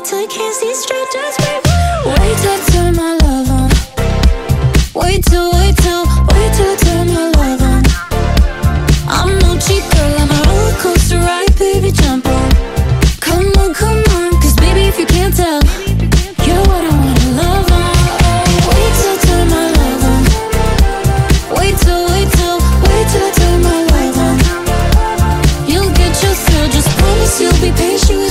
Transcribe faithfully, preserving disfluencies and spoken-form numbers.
till you can't see straight, just wait. Wait till I turn my love on. Wait till, wait till, wait till I turn my love on. I'm no cheap girl, I'm a roller coaster ride, baby, jump on. Come on, come on, cause baby if you can't tell, you're what I wanna love on. Wait till I turn my love on. Wait till, wait till, wait till I turn my love on. You'll get your thrill, just promise you'll be patient.